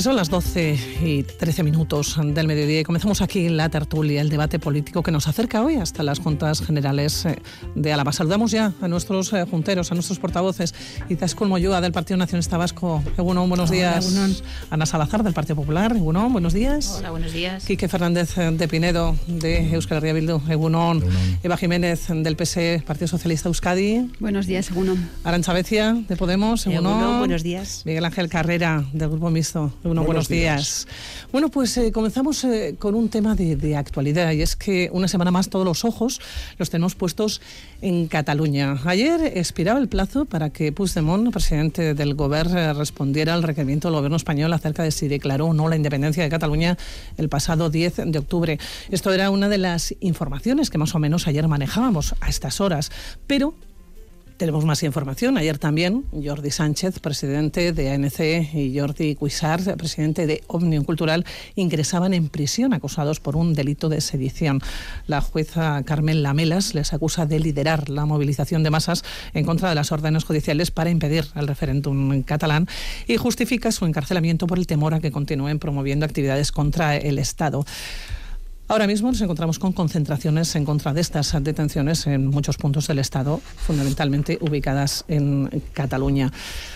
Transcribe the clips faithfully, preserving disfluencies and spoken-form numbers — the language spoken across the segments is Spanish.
son las doce y trece minutos del mediodía y comenzamos aquí la tertulia, el debate político que nos acerca hoy hasta las Juntas Generales de Álava. Saludamos ya a nuestros junteros, a nuestros portavoces. Izaskun Moyúa, del Partido Nacionalista Vasco. Egunon, buenos Hola, días. Egunon. Ana Salazar, del Partido Popular. Egunon, buenos días. Hola, buenos días. Quique Fernández de Pinedo, de Euskal Herria Bildu. Egunon. Egunon. Eva Jiménez, del P S E, Partido Socialista Euskadi. Buenos días, Egunon. Arantxa Becia, de Podemos. Egunon. Egunon, buenos días. Miguel Ángel Carrera, del Grupo Mixto. Egunon, buenos, buenos días. días. Bueno, pues eh, comenzamos eh, con un tema de, de actualidad, y es que una semana más todos los ojos los tenemos puestos en Cataluña. Ayer expiraba el plazo para que Puigdemont, presidente del Govern, eh, respondiera al requerimiento del gobierno español acerca de si declaró o no la independencia de Cataluña el pasado diez de octubre. Esto era una de las informaciones que más o menos ayer manejábamos a estas horas, pero tenemos más información. Ayer también Jordi Sánchez, presidente de A N C, y Jordi Cuixart, presidente de Òmnium Cultural, ingresaban en prisión acusados por un delito de sedición. La jueza Carmen Lamelas les acusa de liderar la movilización de masas en contra de las órdenes judiciales para impedir el referéndum catalán y justifica su encarcelamiento por el temor a que continúen promoviendo actividades contra el Estado. Ahora mismo nos encontramos con concentraciones en contra de estas detenciones en muchos puntos del Estado, fundamentalmente ubicadas en Cataluña.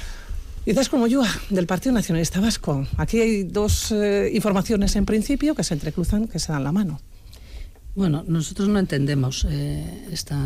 Izaskun Moyúa, del Partido Nacionalista Vasco. Aquí hay dos eh, informaciones en principio que se entrecruzan, que se dan la mano. Bueno, nosotros no entendemos eh, esta,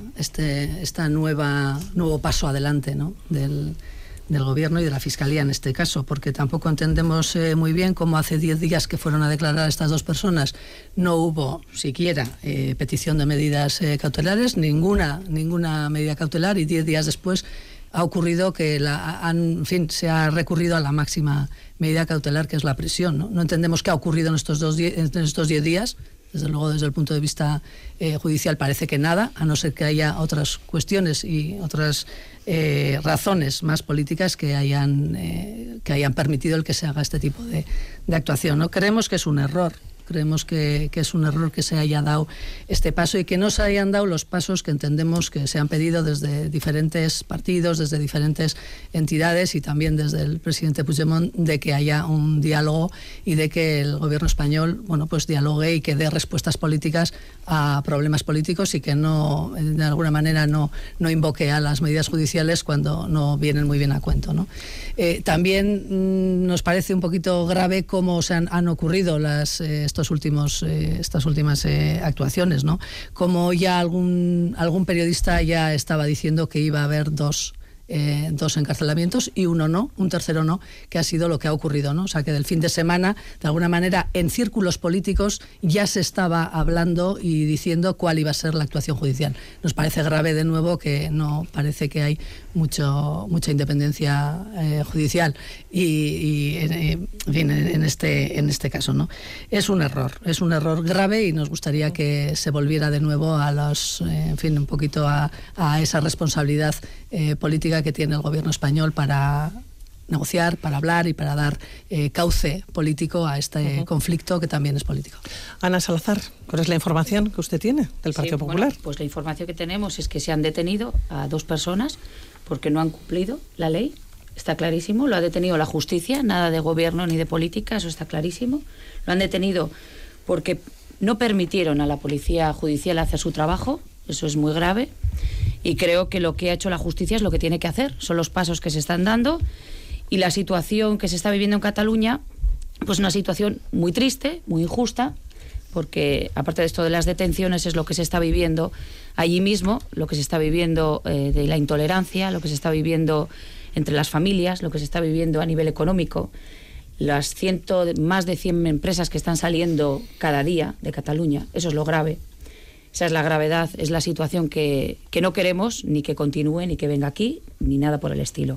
este esta nueva nuevo paso adelante, ¿no?, del del Gobierno y de la Fiscalía en este caso, porque tampoco entendemos eh, muy bien cómo hace diez días que fueron a declarar a estas dos personas no hubo siquiera eh, petición de medidas eh, cautelares, ninguna ninguna medida cautelar, y diez días después ha ocurrido que la, han, en fin, se ha recurrido a la máxima medida cautelar, que es la prisión, ¿no? No entendemos qué ha ocurrido en estos dos die- en estos diez días. Desde luego, desde el punto de vista eh, judicial, parece que nada, a no ser que haya otras cuestiones y otras eh, razones más políticas que hayan, eh, que hayan permitido el que se haga este tipo de, de actuación, ¿no? Creemos que es un error. Creemos que, que es un error que se haya dado este paso y que no se hayan dado los pasos que entendemos que se han pedido desde diferentes partidos, desde diferentes entidades y también desde el presidente Puigdemont, de que haya un diálogo y de que el gobierno español, bueno, pues dialogue y que dé respuestas políticas a problemas políticos y que no, de alguna manera, no, no invoque a las medidas judiciales cuando no vienen muy bien a cuento, ¿no? Eh, también mmm, nos parece un poquito grave cómo se han, han ocurrido las eh, estos últimos eh, estas últimas eh, actuaciones, ¿no? Como ya algún algún periodista ya estaba diciendo que iba a haber dos Eh, dos encarcelamientos y uno no, un tercero no, que ha sido lo que ha ocurrido, ¿no? O sea, que del fin de semana, de alguna manera, en círculos políticos ya se estaba hablando y diciendo cuál iba a ser la actuación judicial. Nos parece grave, de nuevo, que no parece que hay mucho mucha independencia eh, judicial y, y en, en fin, en este en este caso, ¿no? Es un error, es un error grave y nos gustaría que se volviera de nuevo a los, eh, en fin, un poquito a, a esa responsabilidad eh, política que tiene el gobierno español para negociar, para hablar y para dar eh, cauce político a este uh-huh. conflicto que también es político. Ana Salazar, ¿cuál es la información que usted tiene del Partido sí, Popular? Bueno, pues la información que tenemos es que se han detenido a dos personas porque no han cumplido la ley. Está clarísimo, lo ha detenido la justicia, nada de gobierno ni de política, eso está clarísimo. Lo han detenido porque no permitieron a la policía judicial hacer su trabajo, eso es muy grave. Y creo que lo que ha hecho la justicia es lo que tiene que hacer, son los pasos que se están dando, y la situación que se está viviendo en Cataluña, pues una situación muy triste, muy injusta, porque aparte de esto de las detenciones es lo que se está viviendo allí mismo, lo que se está viviendo eh, de la intolerancia, lo que se está viviendo entre las familias, lo que se está viviendo a nivel económico, las ciento, más de cien empresas que están saliendo cada día de Cataluña, eso es lo grave. Esa es la gravedad, es la situación que, que no queremos ni que continúe, ni que venga aquí, ni nada por el estilo.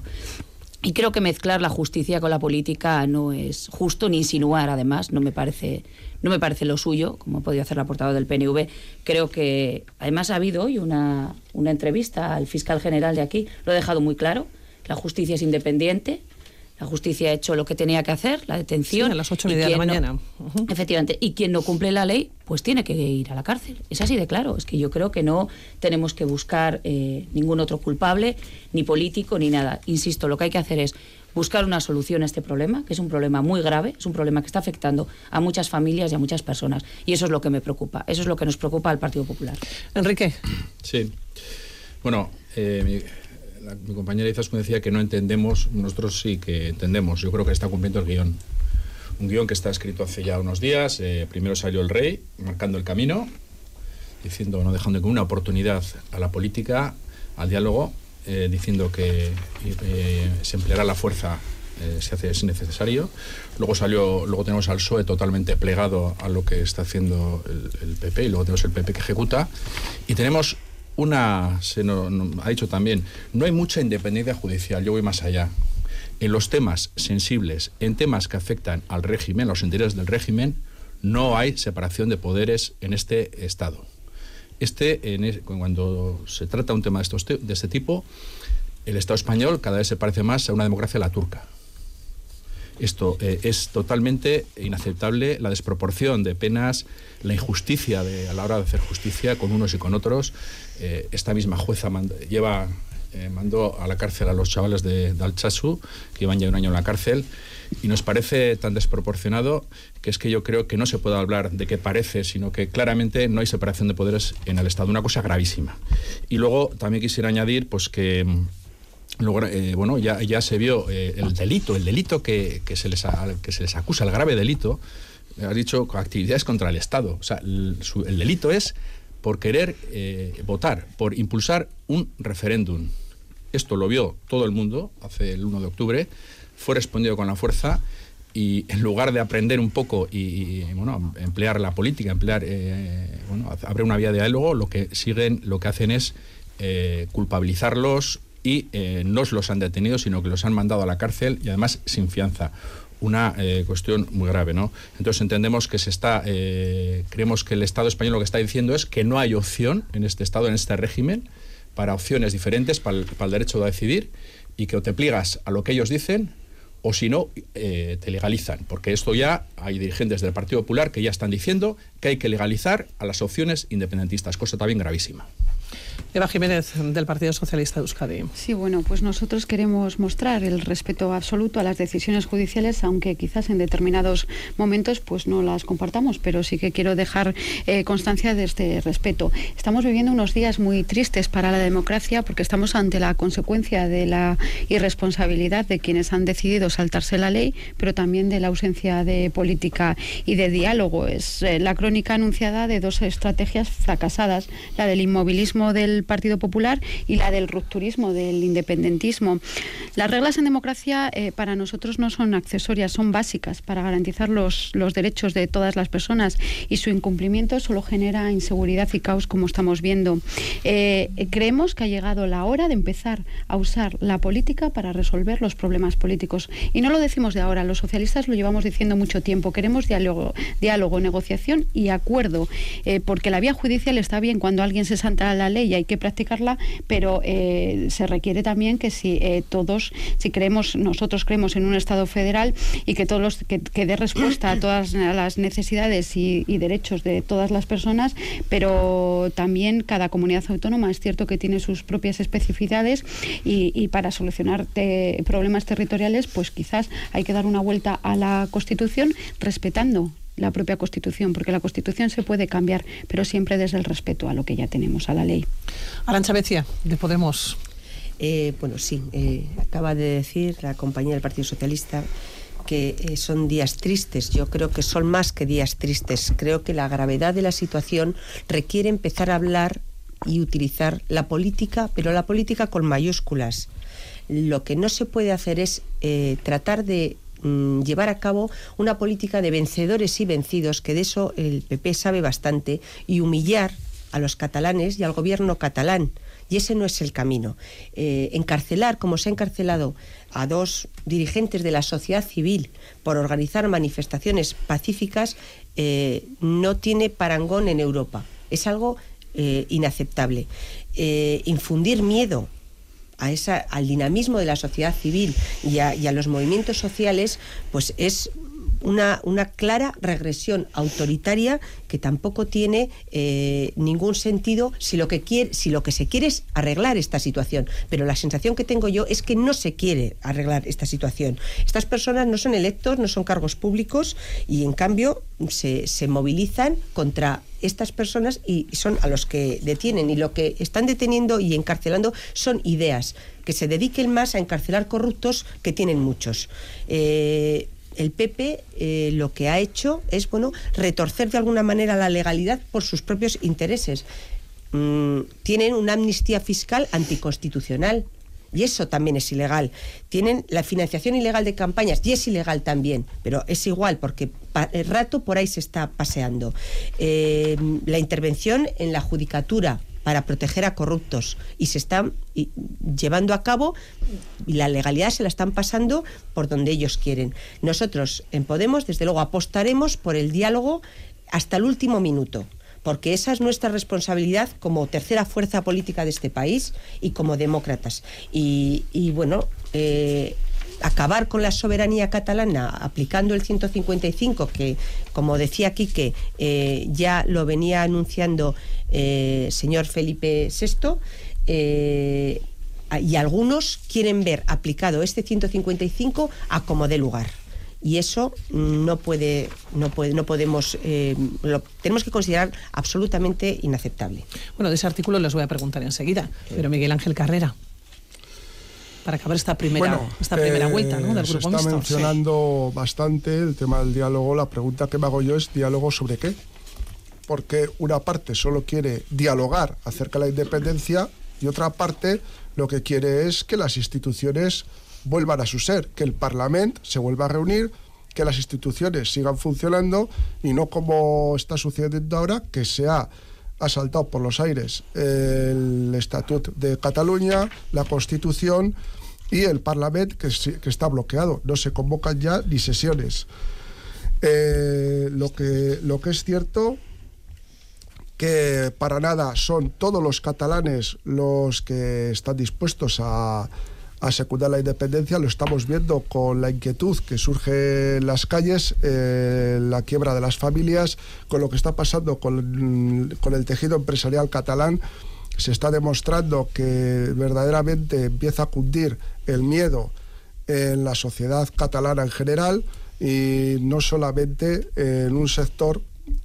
Y creo que mezclar la justicia con la política no es justo, ni insinuar, además, no me parece, no me parece lo suyo, como ha podido hacer la portavoz del P N V. Creo que, además, ha habido hoy una, una entrevista al fiscal general de aquí, lo ha dejado muy claro, la justicia es independiente. La justicia ha hecho lo que tenía que hacer, la detención. Sí, a las ocho y media de la mañana. No, uh-huh. Efectivamente. Y quien no cumple la ley, pues tiene que ir a la cárcel. Es así de claro. Es que yo creo que no tenemos que buscar eh, ningún otro culpable, ni político, ni nada. Insisto, lo que hay que hacer es buscar una solución a este problema, que es un problema muy grave, es un problema que está afectando a muchas familias y a muchas personas. Y eso es lo que me preocupa, eso es lo que nos preocupa al Partido Popular. Enrique. Sí. Bueno, eh, mi, la, mi compañera Izaskun decía que no entendemos, nosotros sí que entendemos. Yo creo que está cumpliendo el guión. Un guión que está escrito hace ya unos días. Eh, primero salió el rey, marcando el camino, diciendo, no dejando ninguna oportunidad a la política, al diálogo, eh, diciendo que eh, se empleará la fuerza eh, si hace, es necesario. Luego salió, luego tenemos al P S O E totalmente plegado a lo que está haciendo el, el P P, y luego tenemos el P P que ejecuta. Y tenemos una, se no, no, ha dicho también, no hay mucha independencia judicial, yo voy más allá. En los temas sensibles, en temas que afectan al régimen, los intereses del régimen, no hay separación de poderes en este Estado. Este, en, cuando se trata un tema de, estos, de este tipo, el Estado español cada vez se parece más a una democracia a la turca. Esto eh, es totalmente inaceptable, la desproporción de penas, la injusticia de, a la hora de hacer justicia con unos y con otros. Eh, esta misma jueza manda, lleva, eh, mandó a la cárcel a los chavales de, de Altsasu, que llevan ya un año en la cárcel, y nos parece tan desproporcionado que es que yo creo que no se puede hablar de que parece, sino que claramente no hay separación de poderes en el Estado, una cosa gravísima. Y luego también quisiera añadir pues que luego, eh, bueno, ya, ya se vio eh, el delito, el delito que, que, se les a, que se les acusa, el grave delito, has dicho actividades contra el Estado. O sea, el, su, el delito es por querer eh, votar, por impulsar un referéndum. Esto lo vio todo el mundo hace el uno de octubre, fue respondido con la fuerza y en lugar de aprender un poco y, y bueno, emplear la política, emplear, eh, bueno, abrir una vía de diálogo, lo que siguen, lo que hacen es eh, culpabilizarlos y eh, no los han detenido, sino que los han mandado a la cárcel y además sin fianza. Una eh, cuestión muy grave, ¿no? Entonces entendemos que se está, eh, creemos que el Estado español lo que está diciendo es que no hay opción en este Estado, en este régimen, para opciones diferentes, para el, para el derecho a decidir, y que o te pliegas a lo que ellos dicen o si no, eh, te legalizan. Porque esto ya hay dirigentes del Partido Popular que ya están diciendo que hay que legalizar a las opciones independentistas, cosa también gravísima. Eva Jiménez, del Partido Socialista de Euskadi. Sí, bueno, pues nosotros queremos mostrar el respeto absoluto a las decisiones judiciales, aunque quizás en determinados momentos pues no las compartamos, pero sí que quiero dejar eh, constancia de este respeto. Estamos viviendo unos días muy tristes para la democracia porque estamos ante la consecuencia de la irresponsabilidad de quienes han decidido saltarse la ley, pero también de la ausencia de política y de diálogo. Es eh, la crónica anunciada de dos estrategias fracasadas, la del inmovilismo del Partido Popular y la del rupturismo, del independentismo. Las reglas en democracia eh, para nosotros no son accesorias, son básicas para garantizar los, los derechos de todas las personas, y su incumplimiento solo genera inseguridad y caos, como estamos viendo. Eh, creemos que ha llegado la hora de empezar a usar la política para resolver los problemas políticos. Y no lo decimos de ahora, los socialistas lo llevamos diciendo mucho tiempo. Queremos diálogo, diálogo negociación y acuerdo, eh, porque la vía judicial está bien cuando alguien se salta a la ley y hay que practicarla, pero eh, se requiere también que si eh, todos, si creemos, nosotros creemos en un Estado federal y que todos los, que, que dé respuesta a todas las necesidades y, y derechos de todas las personas, pero también cada comunidad autónoma es cierto que tiene sus propias especificidades y, y para solucionar te, problemas territoriales, pues quizás hay que dar una vuelta a la Constitución respetando la propia Constitución, porque la Constitución se puede cambiar, pero siempre desde el respeto a lo que ya tenemos, a la ley. Arantxa Becia, de Podemos. Eh, bueno, sí, eh, acaba de decir la compañera del Partido Socialista que eh, son días tristes. Yo creo que son más que días tristes. Creo que la gravedad de la situación requiere empezar a hablar y utilizar la política, pero la política con mayúsculas. Lo que no se puede hacer es eh, tratar de llevar a cabo una política de vencedores y vencidos, que de eso el P P sabe bastante, y humillar a los catalanes y al gobierno catalán. Y ese no es el camino. Eh, encarcelar, como se ha encarcelado a dos dirigentes de la sociedad civil por organizar manifestaciones pacíficas, eh, no tiene parangón en Europa. Es algo eh, inaceptable. Eh, infundir miedo a esa, al dinamismo de la sociedad civil y a, y a los movimientos sociales, pues es una, una clara regresión autoritaria que tampoco tiene eh, ningún sentido si lo que quiere, si lo que se quiere es arreglar esta situación. Pero la sensación que tengo yo es que no se quiere arreglar esta situación. Estas personas no son electos, no son cargos públicos y en cambio se, se movilizan contra estas personas y son a los que detienen, y lo que están deteniendo y encarcelando son ideas, que se dediquen más a encarcelar corruptos, que tienen muchos. Eh, el P P eh, lo que ha hecho es, bueno, retorcer de alguna manera la legalidad por sus propios intereses. Mm, tienen una amnistía fiscal anticonstitucional. Y eso también es ilegal. Tienen la financiación ilegal de campañas, y es ilegal también, pero es igual porque el rato por ahí se está paseando. Eh, la intervención en la judicatura para proteger a corruptos, y se están y, llevando a cabo, y la legalidad se la están pasando por donde ellos quieren. Nosotros en Podemos, desde luego, apostaremos por el diálogo hasta el último minuto, porque esa es nuestra responsabilidad como tercera fuerza política de este país y como demócratas. Y, y bueno, eh, acabar con la soberanía catalana aplicando el ciento cincuenta y cinco, que, como decía Quique, eh, ya lo venía anunciando el eh, señor Felipe sexto, eh, y algunos quieren ver aplicado este ciento cincuenta y cinco a como dé lugar. Y eso no puede, no puede, no podemos, eh, lo tenemos que considerar absolutamente inaceptable. Bueno, de ese artículo les voy a preguntar enseguida, pero Miguel Ángel Carrera, para acabar esta primera, bueno, esta primera eh, vuelta, ¿no?, del grupo mixto. Se está mencionando sí. bastante el tema del diálogo. La pregunta que me hago yo es: ¿diálogo sobre qué? Porque una parte solo quiere dialogar acerca de la independencia y otra parte lo que quiere es que las instituciones vuelvan a su ser, que el Parlamento se vuelva a reunir, que las instituciones sigan funcionando y no como está sucediendo ahora, que se ha asaltado por los aires el Estatut de Cataluña, la Constitución y el Parlamento, que, que está bloqueado. No se convocan ya ni sesiones. Eh, lo que, lo que es cierto, que para nada son todos los catalanes los que están dispuestos a a secundar la independencia. Lo estamos viendo con la inquietud que surge en las calles, eh, la quiebra de las familias, con lo que está pasando con, con el tejido empresarial catalán. Se está demostrando que verdaderamente empieza a cundir el miedo en la sociedad catalana en general, y no solamente en un sector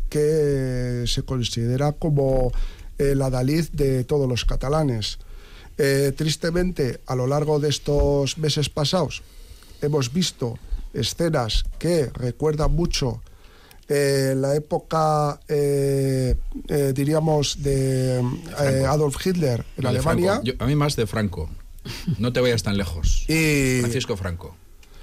que se considera como el adalid de todos los catalanes. Eh, tristemente, a lo largo de estos meses pasados, hemos visto escenas que recuerdan mucho eh, la época, eh, eh, diríamos, de eh, Adolf Hitler en no, Alemania. Yo, a mí más de Franco. No te vayas tan lejos. Y, Francisco Franco.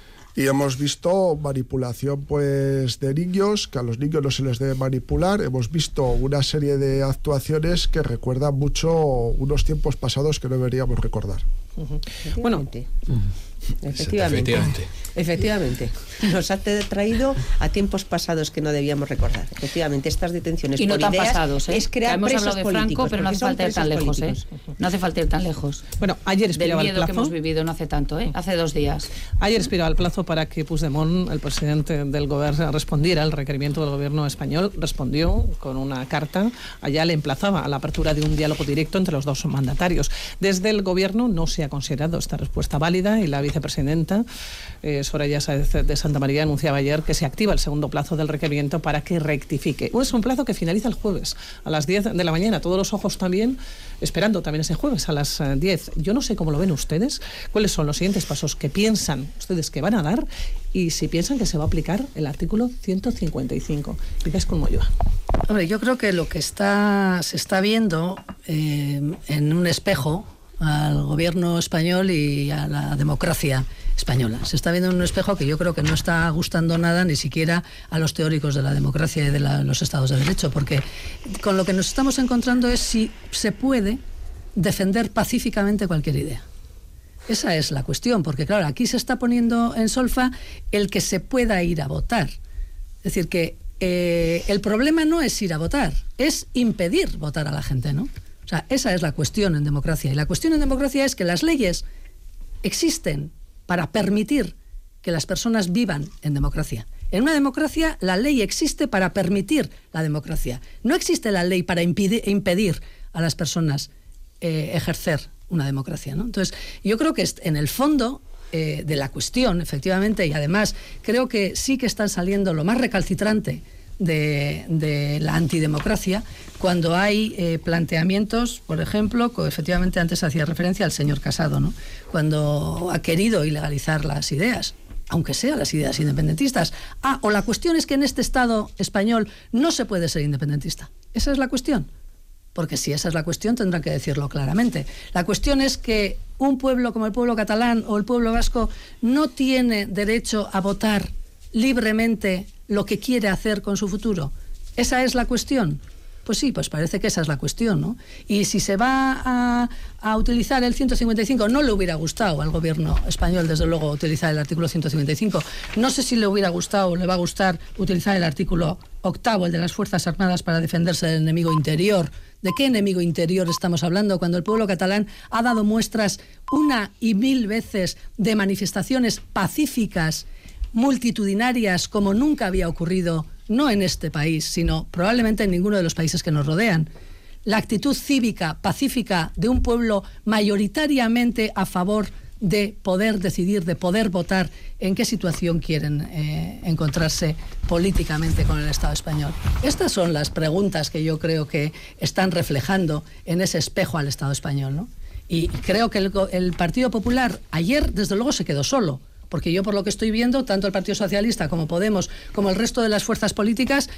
Y hemos visto manipulación, pues, de niños, que a los niños no se les debe manipular. Hemos visto una serie de actuaciones que recuerdan mucho unos tiempos pasados que no deberíamos recordar. Uh-huh. Bueno, uh-huh. Efectivamente. Efectivamente. Efectivamente. Nos ha traído a tiempos pasados que no debíamos recordar. Efectivamente, estas detenciones y no por tan ideas pasados, ¿eh? es crear hemos presos hablado de Franco, políticos, pero no hace falta ir tan lejos, ¿eh? No hace falta ir tan lejos. Bueno, ayer expiraba Del el miedo plazo. que hemos vivido no hace tanto, ¿eh? Hace dos días. Ayer expiraba el plazo para que Puigdemont, el presidente del gobierno, respondiera al requerimiento del gobierno español. Respondió con una carta. Allá le emplazaba a la apertura de un diálogo directo entre los dos mandatarios. Desde el gobierno no se ha considerado esta respuesta válida, y la vicepresidenta eh, Soraya Sáez de Santa María anunciaba ayer que se activa el segundo plazo del requerimiento para que rectifique. Es un plazo que finaliza el jueves a las diez de la mañana. Todos los ojos también esperando también ese jueves a las diez. Yo no sé cómo lo ven ustedes, cuáles son los siguientes pasos que piensan ustedes que van a dar, y si piensan que se va a aplicar el artículo ciento cincuenta y cinco. Quizás con Moyúa. Hombre, yo creo que lo que está se está viendo eh, en un espejo al gobierno español y a la democracia española. Se está viendo en un espejo que yo creo que no está gustando nada ni siquiera a los teóricos de la democracia y de la, los estados de derecho, porque con lo que nos estamos encontrando es si se puede defender pacíficamente cualquier idea. Esa es la cuestión, porque claro, aquí se está poniendo en solfa el que se pueda ir a votar. Es decir, que eh, el problema no es ir a votar, es impedir votar a la gente, ¿no? O sea, esa es la cuestión en democracia. Y la cuestión en democracia es que las leyes existen para permitir que las personas vivan en democracia. En una democracia la ley existe para permitir la democracia. No existe la ley para impedir, impedir a las personas eh, ejercer una democracia, ¿no? Entonces, yo creo que en el fondo eh, de la cuestión, efectivamente, y además creo que sí que están saliendo lo más recalcitrante de, de la antidemocracia cuando hay eh, planteamientos, por ejemplo, que efectivamente antes hacía referencia al señor Casado, ¿no? Cuando ha querido ilegalizar las ideas, aunque sean las ideas independentistas. Ah, o la cuestión es que en este Estado español no se puede ser independentista. Esa es la cuestión. Porque si esa es la cuestión, tendrán que decirlo claramente. La cuestión es que un pueblo como el pueblo catalán o el pueblo vasco no tiene derecho a votar libremente lo que quiere hacer con su futuro. ¿Esa es la cuestión? Pues sí, pues parece que esa es la cuestión, ¿no? Y si se va a, a utilizar el ciento cincuenta y cinco, no le hubiera gustado al gobierno español, desde luego, utilizar el artículo ciento cincuenta y cinco. No sé si le hubiera gustado o le va a gustar utilizar el artículo octavo, el de las Fuerzas Armadas, para defenderse del enemigo interior. ¿De qué enemigo interior estamos hablando cuando el pueblo catalán ha dado muestras una y mil veces de manifestaciones pacíficas, multitudinarias, como nunca había ocurrido, no en este país, sino probablemente en ninguno de los países que nos rodean? La actitud cívica, pacífica de un pueblo mayoritariamente a favor de poder decidir, de poder votar en qué situación quieren eh, encontrarse políticamente con el Estado español. Estas son las preguntas que yo creo que están reflejando en ese espejo al Estado español, ¿no? Y creo que el, el Partido Popular ayer, desde luego, se quedó solo. Porque yo, por lo que estoy viendo, tanto el Partido Socialista como Podemos, como el resto de las fuerzas políticas,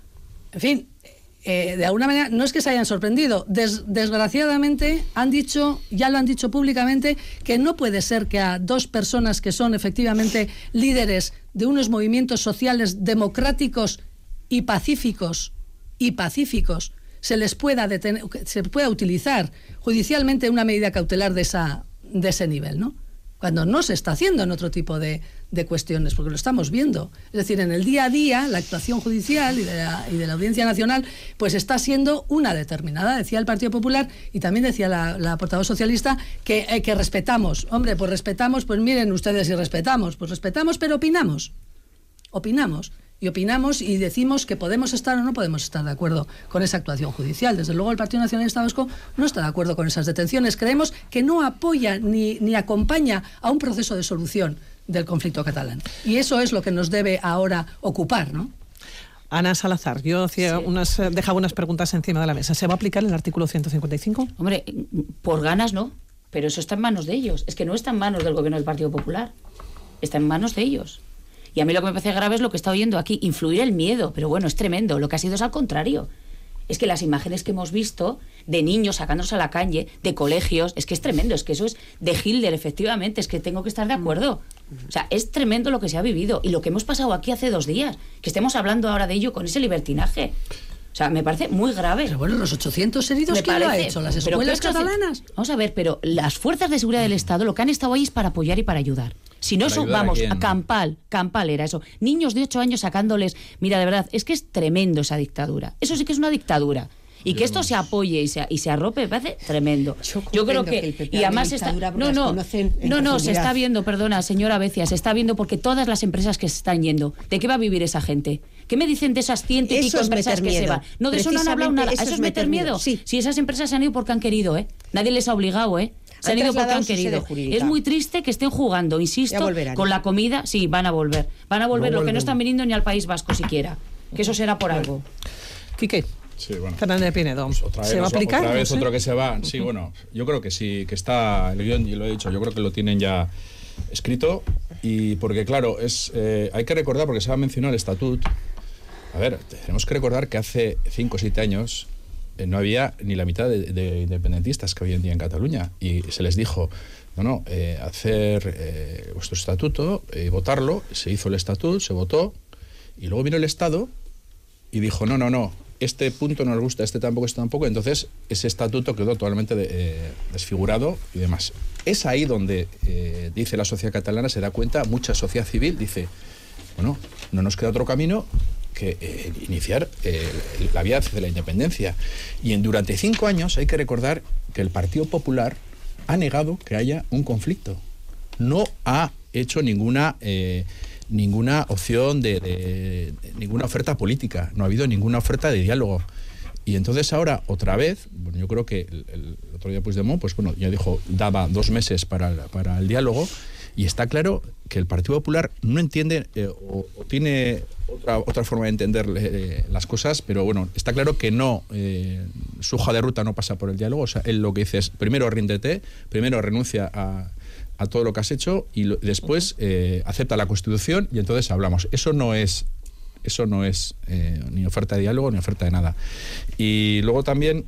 en fin, eh, de alguna manera, no es que se hayan sorprendido. Des, desgraciadamente, han dicho, ya lo han dicho públicamente, que no puede ser que a dos personas que son efectivamente líderes de unos movimientos sociales democráticos y pacíficos, y pacíficos, se les pueda detener, se pueda utilizar judicialmente una medida cautelar de, esa, de ese nivel, ¿no? Cuando no se está haciendo en otro tipo de, de cuestiones, porque lo estamos viendo. Es decir, en el día a día, la actuación judicial y de la, y de la Audiencia Nacional, pues está siendo una determinada. Decía el Partido Popular, y también decía la, la portavoz socialista, que, eh, que respetamos. Hombre, pues respetamos, pues miren ustedes si respetamos. Pues respetamos, pero opinamos. Opinamos. Y opinamos y decimos que podemos estar o no podemos estar de acuerdo con esa actuación judicial. Desde luego el Partido Nacionalista Vasco no está de acuerdo con esas detenciones. Creemos que no apoya ni, ni acompaña a un proceso de solución del conflicto catalán. Y eso es lo que nos debe ahora ocupar, ¿no? Ana Salazar, yo hacía sí. unas, dejaba unas preguntas encima de la mesa. ¿Se va a aplicar el artículo ciento cincuenta y cinco? Hombre, por ganas no, pero eso está en manos de ellos. Es que no está en manos del gobierno del Partido Popular, está en manos de ellos. Y a mí lo que me parece grave es lo que está oyendo aquí, influir el miedo, pero bueno, es tremendo. Lo que ha sido es al contrario. Es que las imágenes que hemos visto de niños sacándose a la calle, de colegios, es que es tremendo, es que eso es de Hitler, efectivamente, es que tengo que estar de acuerdo. O sea, es tremendo lo que se ha vivido y lo que hemos pasado aquí hace dos días, que estemos hablando ahora de ello con ese libertinaje. O sea, me parece muy grave. Pero bueno, los ochocientos heridos, ¿quién lo ha hecho? ¿Las escuelas catalanas? Vamos a ver, pero las fuerzas de seguridad del Estado lo que han estado ahí es para apoyar y para ayudar. Si no, eso, vamos, a, a Campal, Campal era eso. Niños de ocho años sacándoles... Mira, de verdad, es que es tremendo esa dictadura. Eso sí que es una dictadura. Y que esto se apoye y se, y se arrope, me parece tremendo. Yo, Yo creo que... que y además está... No, no, no, no, se está viendo, perdona, señora Becia, se está viendo porque todas las empresas que se están yendo, ¿de qué va a vivir esa gente? ¿Qué me dicen de esas ciento y pico empresas que se van? No, de eso no han hablado nada. ¿Eso, ¿Eso es meter miedo? miedo? Sí. Si esas empresas se han ido porque han querido, ¿eh? Nadie les ha obligado, ¿eh? Se han, han ido porque han querido. Es muy triste que estén jugando, insisto, con la comida. Sí, van a volver. Van a volver, no lo que no están viniendo ni al País Vasco siquiera. Que eso será por algo. Quique. Sí, bueno. Fernández de Pinedo. Pues otra vez, ¿se va a aplicar? Otra vez no sé. Otro que se va. Sí, bueno, yo creo que sí, que está el guión, y lo he dicho, yo creo que lo tienen ya escrito. Y porque, claro, es eh, hay que recordar, porque se ha mencionado el estatut. A ver, tenemos que recordar que hace cinco o siete años eh, no había ni la mitad de, de independentistas que hoy en día en Cataluña. Y se les dijo, no, no, eh, hacer eh, vuestro estatuto, eh, votarlo. Se hizo el estatut, se votó. Y luego vino el Estado y dijo, no, no, no, este punto no nos gusta, este tampoco, este tampoco. Entonces, ese estatuto quedó totalmente de, eh, desfigurado y demás. Es ahí donde, eh, dice la sociedad catalana, se da cuenta, mucha sociedad civil dice, bueno, no nos queda otro camino que eh, iniciar eh, la vía de la independencia. Y en, durante cinco años hay que recordar que el Partido Popular ha negado que haya un conflicto. No ha hecho ninguna... Eh, ninguna opción de, de, de ninguna oferta política, no ha habido ninguna oferta de diálogo. Y entonces ahora, otra vez, bueno, yo creo que el, el otro día Puigdemont, pues bueno, ya dijo, daba dos meses para el, para el diálogo, y está claro que el Partido Popular no entiende eh, o, o tiene otra, otra forma de entender eh, las cosas, pero bueno, está claro que no, eh, su hoja de ruta no pasa por el diálogo. O sea, él lo que dice es, primero ríndete, primero renuncia a, a todo lo que has hecho y lo, después eh, acepta la Constitución y entonces hablamos. Eso no es... Eso no es eh, ni oferta de diálogo ni oferta de nada. Y luego también,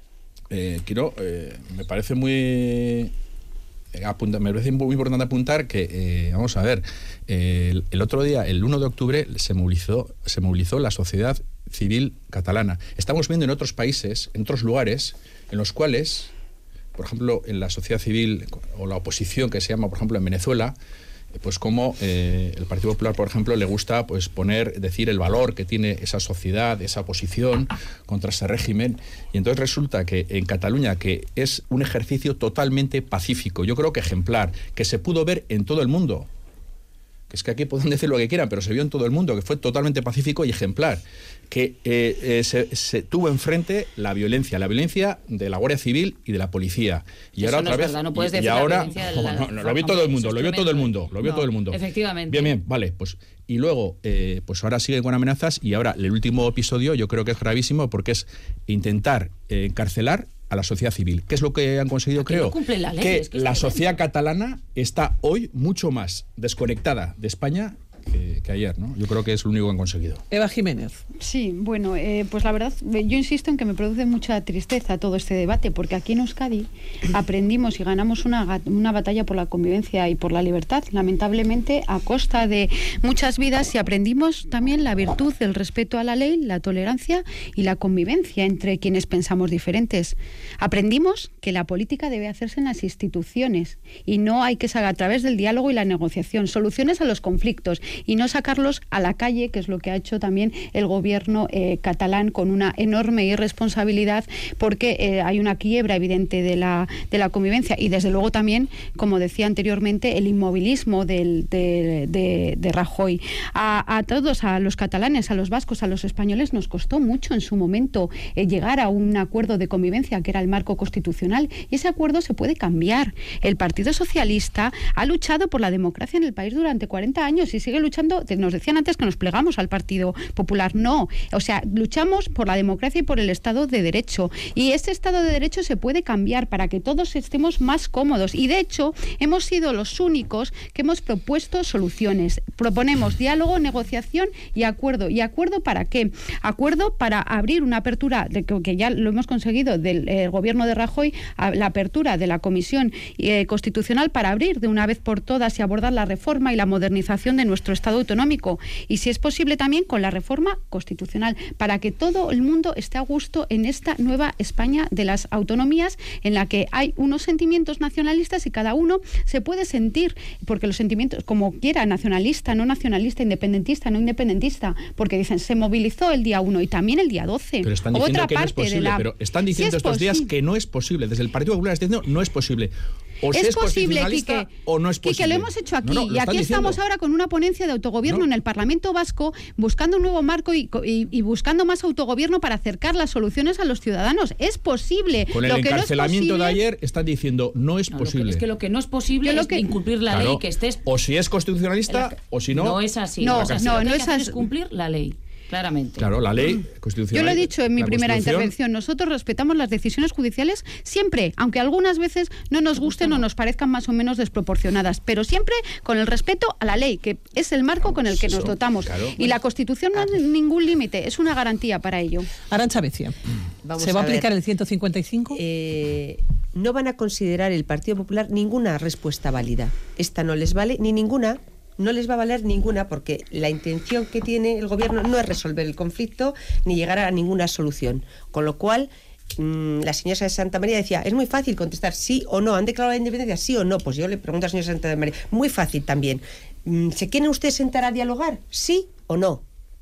eh, quiero, eh, me parece muy, eh, apunta, me parece muy importante apuntar que, eh, vamos a ver, eh, el, el otro día, el uno de octubre, se movilizó, se movilizó la sociedad civil catalana. Estamos viendo en otros países, en otros lugares, en los cuales, por ejemplo, en la sociedad civil o la oposición que se llama, por ejemplo, en Venezuela, pues como eh, el Partido Popular, por ejemplo, le gusta pues poner, decir el valor que tiene esa sociedad, esa oposición contra ese régimen, y entonces resulta que en Cataluña, que es un ejercicio totalmente pacífico, yo creo que ejemplar, que se pudo ver en todo el mundo, que es que aquí pueden decir lo que quieran, pero se vio en todo el mundo, que fue totalmente pacífico y ejemplar, que eh, eh, se, se tuvo enfrente la violencia, la violencia de la Guardia Civil y de la policía. Y Eso ahora no otra es vez verdad, no puedes y, decir y ahora la violencia de la, no, no, lo vio todo el mundo, lo vio todo el mundo, lo vio no, todo el mundo. Efectivamente. Bien, bien, vale, pues y luego eh, pues ahora siguen con amenazas y ahora el último episodio yo creo que es gravísimo porque es intentar eh, encarcelar a la sociedad civil. ¿Qué es lo que han conseguido, Aquí creo? no cumple la ley, que, es que la está sociedad dentro. catalana está hoy mucho más desconectada de España que, que ayer, ¿no? Yo creo que es lo único que han conseguido. Eva Jiménez. Sí, bueno, eh, pues la verdad, yo insisto en que me produce mucha tristeza todo este debate, porque aquí en Euskadi aprendimos y ganamos una, una batalla por la convivencia y por la libertad, lamentablemente a costa de muchas vidas, y aprendimos también la virtud del respeto a la ley, la tolerancia y la convivencia entre quienes pensamos diferentes. Aprendimos que la política debe hacerse en las instituciones y no hay que sacar a través del diálogo y la negociación soluciones a los conflictos y no sacarlos a la calle, que es lo que ha hecho también el gobierno eh, catalán con una enorme irresponsabilidad, porque eh, hay una quiebra evidente de la, de la convivencia y desde luego también, como decía anteriormente, el inmovilismo del, de, de, de Rajoy. A, a todos, a los catalanes, a los vascos, a los españoles, nos costó mucho en su momento eh, llegar a un acuerdo de convivencia que era el marco constitucional, y ese acuerdo se puede cambiar. El Partido Socialista ha luchado por la democracia en el país durante cuarenta años y sigue luchando. Nos decían antes que nos plegamos al Partido Popular. No, o sea, luchamos por la democracia y por el Estado de Derecho, y ese Estado de Derecho se puede cambiar para que todos estemos más cómodos, y de hecho hemos sido los únicos que hemos propuesto soluciones. Proponemos diálogo, negociación y acuerdo. ¿Y acuerdo para qué? Acuerdo para abrir una apertura, de que, que ya lo hemos conseguido del eh, gobierno de Rajoy, a la apertura de la Comisión eh, Constitucional para abrir de una vez por todas y abordar la reforma y la modernización de nuestro Estado autonómico, y si es posible también con la reforma constitucional, para que todo el mundo esté a gusto en esta nueva España de las autonomías, en la que hay unos sentimientos nacionalistas y cada uno se puede sentir, porque los sentimientos, como quiera, nacionalista, no nacionalista, independentista, no independentista, porque dicen, se movilizó el día uno y también el día doce. Pero están diciendo Otra que no es parte de posible, la... pero están diciendo Sí es estos días posible. que no es posible. Desde el Partido Popular están diciendo no es posible. O se Es es posible, constitucionalista Quique. o no es posible. Quique, lo hemos hecho aquí, No, no, lo y están aquí diciendo. estamos ahora con una ponencia de autogobierno No. en el Parlamento Vasco, buscando un nuevo marco y, y, y buscando más autogobierno para acercar las soluciones a los ciudadanos. Es posible. Con el Lo que no es encarcelamiento posible- de ayer están diciendo no es No, lo que- posible. es que lo que no es posible Yo lo es que- incumplir la Claro, ley, que estés... o si es constitucionalista la- o si no. No es así. No, no es así. no, Lo que no hay es que hacer así. es cumplir la ley, claramente. Claro, la ley Yo constitucional. lo he dicho en mi la primera Constitución- intervención. Nosotros respetamos las decisiones judiciales siempre, aunque algunas veces no nos gusten o nos parezcan más o menos desproporcionadas, pero siempre con el respeto a la ley, que es el marco con el que Eso, nos dotamos. claro. Y la Constitución no hay ningún límite, es una garantía para ello. Arancha Becia. Vamos ¿Se va a a ver. aplicar el ciento cincuenta y cinco? Eh, no van a considerar el Partido Popular ninguna respuesta válida. Esta no les vale ni ninguna. No les va a valer ninguna, porque la intención que tiene el gobierno no es resolver el conflicto ni llegar a ninguna solución. Con lo cual, mmm, la señora de Santa María decía, es muy fácil contestar sí o no. ¿Han declarado la independencia sí o no? Pues yo le pregunto a la señora Santa María, muy fácil también. ¿Se quieren ustedes sentar a dialogar? ¿Sí o no?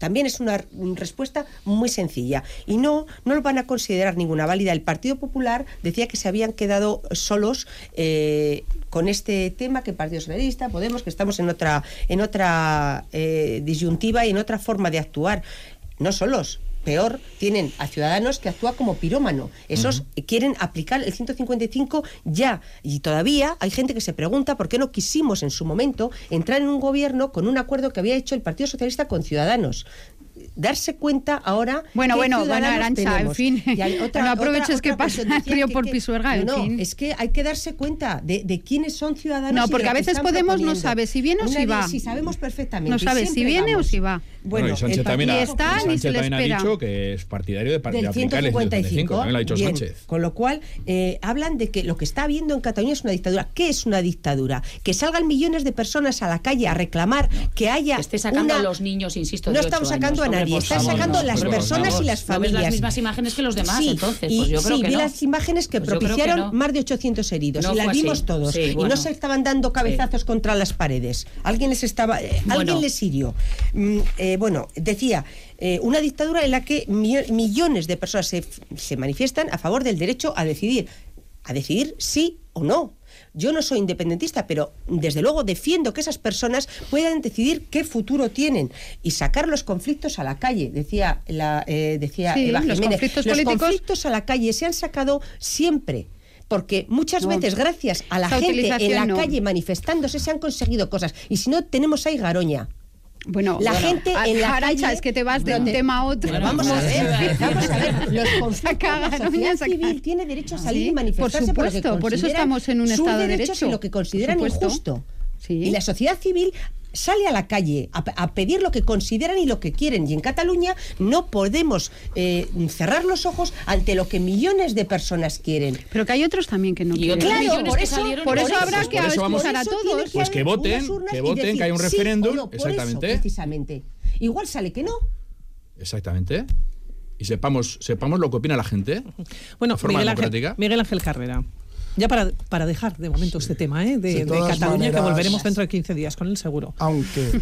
También es una respuesta muy sencilla. Y no, no lo van a considerar ninguna válida. El Partido Popular decía que se habían quedado solos eh, con este tema, que Partido Socialista, Podemos, que estamos en otra, en otra eh, disyuntiva y en otra forma de actuar. No solos. Peor, tienen a Ciudadanos que actúa como pirómano. Esos uh-huh. quieren aplicar el ciento cincuenta y cinco ya. Y todavía hay gente que se pregunta por qué no quisimos en su momento entrar en un gobierno con un acuerdo que había hecho el Partido Socialista con Ciudadanos. Darse cuenta ahora. Bueno, que bueno, bueno, Arantxa, tenemos. En fin. Y hay otra, no aproveches otra, que otra pasa el río por Pisuerga. No, en fin. es que hay que darse cuenta de, de quiénes son Ciudadanos. No, y porque de a veces Podemos no sabe si viene o si va. Si sabemos perfectamente. No sabe si viene vamos. o si va. Bueno, bueno, y Sánchez el también, ha, está, Sánchez ni se le también ha espera. dicho que es partidario de, de del aplicar el ciento cincuenta y cinco. También lo ha dicho Bien, Sánchez. Con lo cual, eh, hablan de que lo que está habiendo en Cataluña es una dictadura. ¿Qué es una dictadura? Que salgan millones de personas a la calle a reclamar que haya. Que esté sacando una... a los niños, insisto. No estamos sacando años, a nadie, están sacando a las hombre, personas y las ¿No familias. ves las mismas imágenes que los demás, sí, entonces? Y, pues yo creo sí, que vi no. las imágenes que Pues yo creo propiciaron que no. más de ochocientos heridos. No y las fue vimos así. todos. Sí, y bueno. no se estaban dando cabezazos sí. contra las paredes. Alguien les estaba. Eh, Bueno. Alguien les hirió. Mm, eh, bueno, decía. Eh, una dictadura en la que mi- millones de personas se, se manifiestan a favor del derecho a decidir, a decidir sí o no. Yo no soy independentista, pero desde luego defiendo que esas personas puedan decidir qué futuro tienen y sacar los conflictos a la calle, decía, la, eh, decía Sí, Eva los Jiménez. conflictos los políticos... conflictos a la calle se han sacado siempre. Porque muchas No, veces, gracias a la esa gente en la utilización no. calle manifestándose, se han conseguido cosas. Y si no, tenemos ahí Garoña. Bueno, La bueno, gente en la Arantxa, calle, es que te vas de donde- un tema a otro. Pero vamos a ver, vamos a ver, los conflictos, Saca la Garoña, sociedad saca- civil tiene derecho a salir Sí, y manifestarse por lo que supuesto, por eso consideran estamos en un sus estado de derechos derecho. y lo que consideran Por supuesto. injusto. Sí. Y la sociedad civil sale a la calle a, a pedir lo que consideran y lo que quieren. Y en Cataluña no podemos eh, cerrar los ojos ante lo que millones de personas quieren. Pero que hay otros también que no Y quieren. otros Claro, millones por que eso- salieron por y eso por habrá eso- que por eso vamos- escuchar a Por eso todos. tiene Pues que haber voten, unas urnas que y voten, decir que haya un sí referéndum, o no, por eso, exactamente. precisamente. Igual sale que no. Exactamente. Y sepamos, sepamos lo que opina la gente. Bueno, de forma Miguel Ángel, democrática. Miguel Ángel Carrera. Ya para, para dejar de momento este tema ¿eh? de, De de todas Cataluña, maneras- que volveremos dentro de quince días con él seguro. Aunque,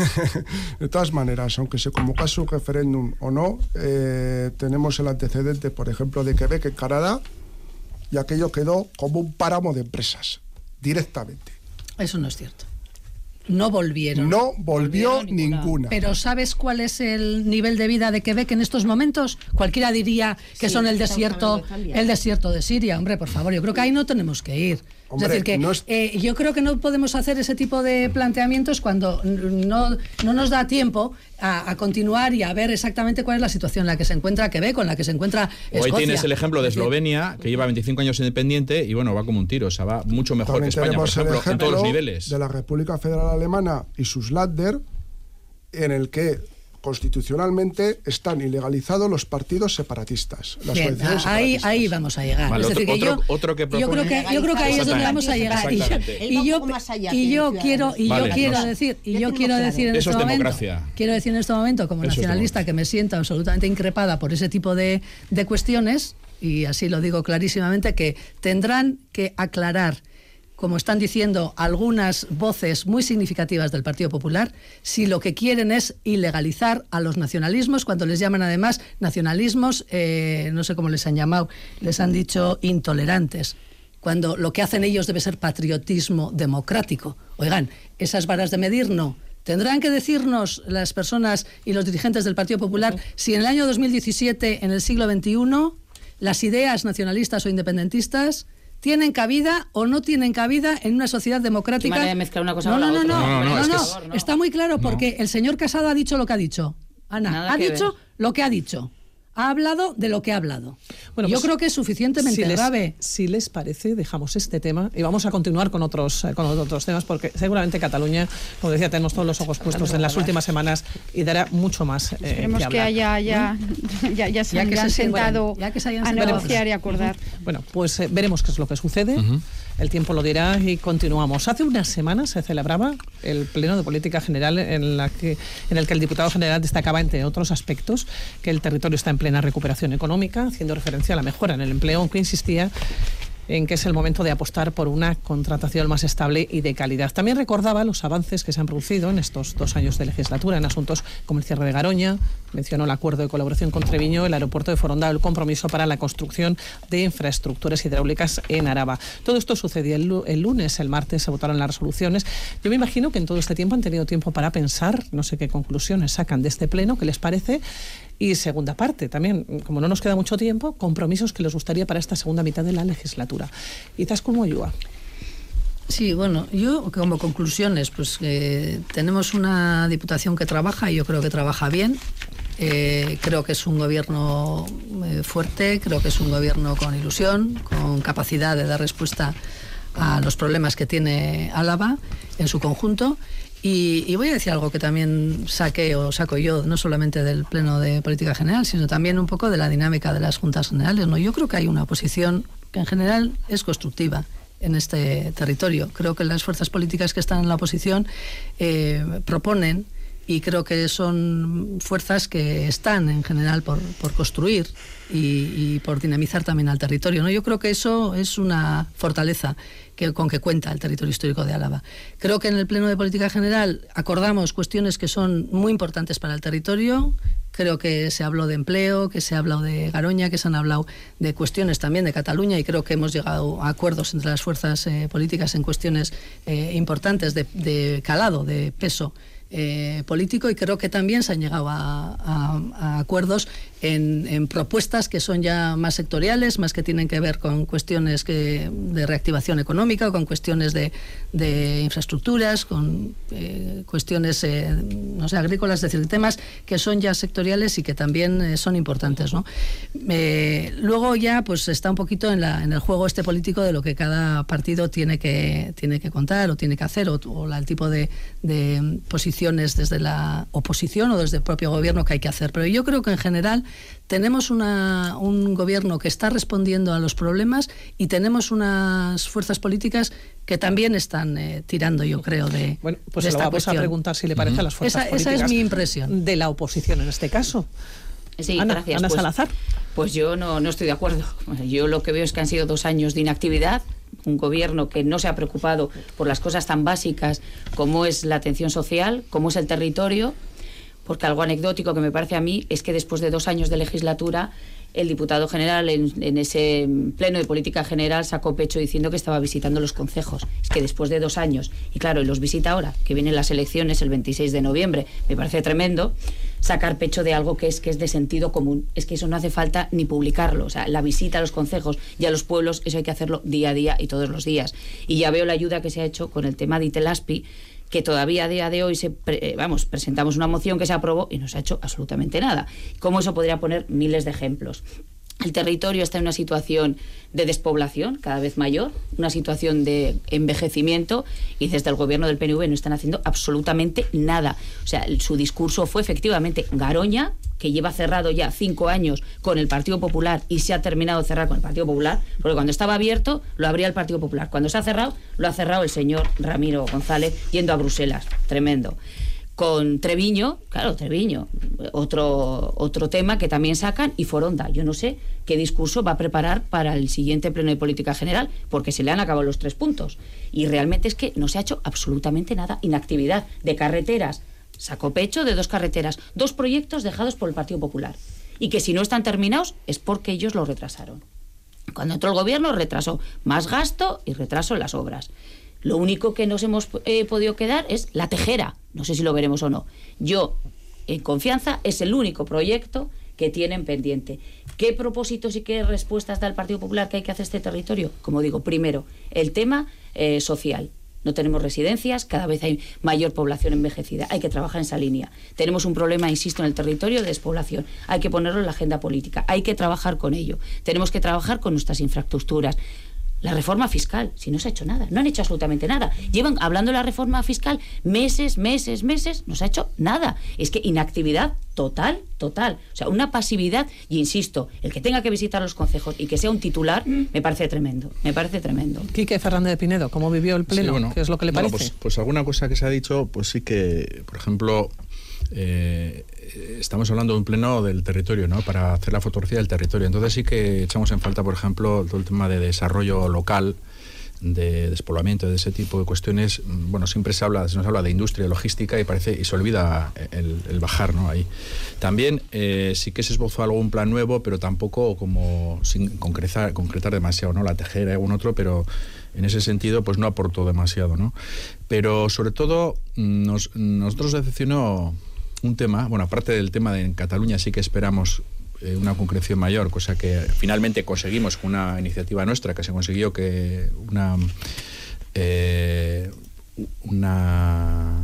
de todas maneras, aunque se convocase un referéndum o no, eh, tenemos el antecedente, por ejemplo, de Quebec en Canadá, y aquello quedó como un páramo de empresas, directamente. Eso no es cierto. No volvieron. No volvió volvieron ninguna. ninguna. Pero ¿sabes cuál es el nivel de vida de Quebec en estos momentos? Cualquiera diría que Sí, son el estamos desierto, hablando de cambiar. el desierto de Siria. Hombre, por favor, yo creo que ahí no tenemos que ir. Hombre, es decir, que no es- eh, yo creo que no podemos hacer ese tipo de planteamientos cuando no, no nos da tiempo a, a continuar y a ver exactamente cuál es la situación en la que se encuentra Quebec o en la que se encuentra Escocia. Hoy tienes el ejemplo de Es decir, Eslovenia, que lleva veinticinco años independiente y bueno, va como un tiro, o sea, va mucho mejor También que España, por tenemos el ejemplo, en todos los ejemplo niveles. de la República Federal Alemana y sus Länder, en el que constitucionalmente están ilegalizados los partidos separatistas. Las Bien, coaliciones ahí, separatistas. ahí vamos a llegar. Vale, es decir, otro- que yo, otro- otro que yo creo propone- que yo creo que ahí es donde vamos a llegar. Y, Exactamente. Él va y un yo poco más allá y que yo Ciudadanos. quiero y Vale, yo quiero nos- decir y ya yo tenemos quiero claro. decir en Eso este es momento democracia. quiero decir en este momento como Eso es nacionalista democracia. que me siento absolutamente increpada por ese tipo de, de cuestiones y así lo digo clarísimamente que tendrán que aclarar, como están diciendo algunas voces muy significativas del Partido Popular, si lo que quieren es ilegalizar a los nacionalismos, cuando les llaman además nacionalismos, eh, no sé cómo les han llamado, les han dicho intolerantes, cuando lo que hacen ellos debe ser patriotismo democrático. Oigan, esas varas de medir no. Tendrán que decirnos las personas y los dirigentes del Partido Popular si en el año dos mil diecisiete, en el siglo veintiuno, las ideas nacionalistas o independentistas ¿tienen cabida o no tienen cabida en una sociedad democrática? Qué manera de mezclar una cosa no, con la no, no, otra. no, No, no, no, no, es no, que es- no. Está muy claro porque No. el señor Casado ha dicho lo que ha dicho. Ana, Nada ha que dicho ver. lo que ha dicho. Ha hablado de lo que ha hablado. Bueno, Yo pues, creo que es suficientemente si les, grave. Si les parece, dejamos este tema y vamos a continuar con otros eh, con otros temas, porque seguramente Cataluña, como decía, tenemos todos los ojos puestos en las últimas semanas y dará mucho más eh, Esperemos que que hablar. haya ya, ya, ya se Ya que hayan se sientan, sentado ya que se hayan a sentado. negociar y acordar. Bueno, pues eh, veremos qué es lo que sucede. El tiempo lo dirá y continuamos. Hace una semana se celebraba el Pleno de Política General en, la que, en el que el diputado general destacaba, entre otros aspectos, que el territorio está en plena recuperación económica, haciendo referencia a la mejora en el empleo, aunque insistía en que es el momento de apostar por una contratación más estable y de calidad. También recordaba los avances que se han producido en estos dos años de legislatura en asuntos como el cierre de Garoña, mencionó el acuerdo de colaboración con Treviño, el aeropuerto de Foronda, el compromiso para la construcción de infraestructuras hidráulicas en Araba. Todo esto sucedió el, el lunes, el martes se votaron las resoluciones. Yo me imagino que en todo este tiempo han tenido tiempo para pensar, no sé qué conclusiones sacan de este pleno, qué les parece. Y segunda parte, también, como no nos queda mucho tiempo, compromisos que les gustaría para esta segunda mitad de la legislatura. Izaskun Moyua. Sí, bueno, yo como conclusiones, pues eh, tenemos una Diputación que trabaja y yo creo que trabaja bien. Eh, creo que es un gobierno eh, fuerte, creo que es un gobierno con ilusión, con capacidad de dar respuesta a los problemas que tiene Álava en su conjunto. Y, y voy a decir algo que también saqué o saco yo, no solamente del Pleno de Política General, sino también un poco de la dinámica de las Juntas Generales, ¿no? Yo creo que hay una oposición que en general es constructiva en este territorio. Creo que las fuerzas políticas que están en la oposición eh, proponen, y creo que son fuerzas que están en general por, por construir y, y por dinamizar también al territorio, ¿no? Yo creo que eso es una fortaleza que, con que cuenta el territorio histórico de Álava. Creo que en el Pleno de Política General acordamos cuestiones que son muy importantes para el territorio. Creo que se habló de empleo, que se ha hablado de Garoña, que se han hablado de cuestiones también de Cataluña, y creo que hemos llegado a acuerdos entre las fuerzas eh, políticas en cuestiones eh, importantes de, de calado, de peso Eh, político, y creo que también se han llegado a, a, a acuerdos en, en propuestas que son ya más sectoriales, más que tienen que ver con cuestiones que, de reactivación económica, con cuestiones de, de infraestructuras, con eh, cuestiones eh, no sé, agrícolas, es decir, temas que son ya sectoriales y que también eh, son importantes, ¿no? Eh, luego ya pues está un poquito en, la, en el juego este político de lo que cada partido tiene que, tiene que contar o tiene que hacer, o, o la, el tipo de, de posición desde la oposición o desde el propio gobierno que hay que hacer. Pero yo creo que en general tenemos una, un gobierno que está respondiendo a los problemas y tenemos unas fuerzas políticas que también están eh, tirando, yo creo, de Bueno, pues de se lo esta vamos cuestión. a preguntar si le parece uh-huh. a las fuerzas esa, políticas. Esa es mi impresión. De la oposición en este caso. Sí, Ana, gracias. Ana pues, Salazar. Pues yo no, no estoy de acuerdo. Yo lo que veo es que han sido dos años de inactividad, un gobierno que no se ha preocupado por las cosas tan básicas como es la atención social, como es el territorio, porque algo anecdótico que me parece a mí es que después de dos años de legislatura el diputado general en, en ese pleno de política general sacó pecho diciendo que estaba visitando los concejos. Es que después de dos años, y claro, y los visita ahora, que vienen las elecciones el veintiséis de noviembre, me parece tremendo sacar pecho de algo que es, que es de sentido común. Es que eso no hace falta ni publicarlo. O sea, la visita a los concejos y a los pueblos, eso hay que hacerlo día a día y todos los días. Y ya veo la ayuda que se ha hecho con el tema de Itelazpi, que todavía a día de hoy se pre, vamos, presentamos una moción que se aprobó y no se ha hecho absolutamente nada. Como eso podría poner miles de ejemplos. El territorio está en una situación de despoblación cada vez mayor, una situación de envejecimiento, y desde el gobierno del P N V no están haciendo absolutamente nada. O sea, su discurso fue efectivamente Garoña, que lleva cerrado ya cinco años con el Partido Popular y se ha terminado de cerrar con el Partido Popular, porque cuando estaba abierto lo abría el Partido Popular, cuando se ha cerrado lo ha cerrado el señor Ramiro González yendo a Bruselas. Tremendo. Con Treviño, claro, Treviño, otro, otro tema que también sacan, y Foronda. Yo no sé qué discurso va a preparar para el siguiente pleno de política general, porque se le han acabado los tres puntos. Y realmente es que no se ha hecho absolutamente nada. Inactividad de carreteras. Sacó pecho de dos carreteras, dos proyectos dejados por el Partido Popular. Y que si no están terminados es porque ellos lo retrasaron. Cuando entró el gobierno retrasó más gasto y retraso en las obras. Lo único que nos hemos eh, podido quedar es la tejera. No sé si lo veremos o no. Yo, en confianza, es el único proyecto que tienen pendiente. ¿Qué propósitos y qué respuestas da el Partido Popular que hay que hacer este territorio? Como digo, primero, el tema eh, social. No tenemos residencias, cada vez hay mayor población envejecida. Hay que trabajar en esa línea. Tenemos un problema, insisto, en el territorio de despoblación. Hay que ponerlo en la agenda política. Hay que trabajar con ello. Tenemos que trabajar con nuestras infraestructuras. La reforma fiscal, si no se ha hecho nada, no han hecho absolutamente nada. Llevan hablando de la reforma fiscal meses, meses, meses, no se ha hecho nada. Es que inactividad total, total. O sea, una pasividad, y insisto, el que tenga que visitar los concejos y que sea un titular, me parece tremendo, me parece tremendo. Quique Fernández de Pinedo, ¿cómo vivió el pleno? Sí, bueno, ¿qué es lo que le parece? Bueno, pues, pues alguna cosa que se ha dicho, pues sí que, por ejemplo, eh, estamos hablando de un pleno del territorio, ¿no? Para hacer la fotografía del territorio. Entonces sí que echamos en falta, por ejemplo, todo el tema de desarrollo local, de despoblamiento, de ese tipo de cuestiones. Bueno, siempre se habla, se nos habla de industria, logística y parece y se olvida el, el bajar, ¿no? Ahí. También eh, sí que se esbozó algún plan nuevo, pero tampoco como sin concretar, concretar demasiado, ¿no? La Tejera y algún otro, pero en ese sentido pues no aportó demasiado, ¿no? Pero sobre todo nos, nosotros decepcionó un tema, bueno, aparte del tema de en Cataluña sí que esperamos una concreción mayor, cosa que finalmente conseguimos con una iniciativa nuestra, que se consiguió que una eh, una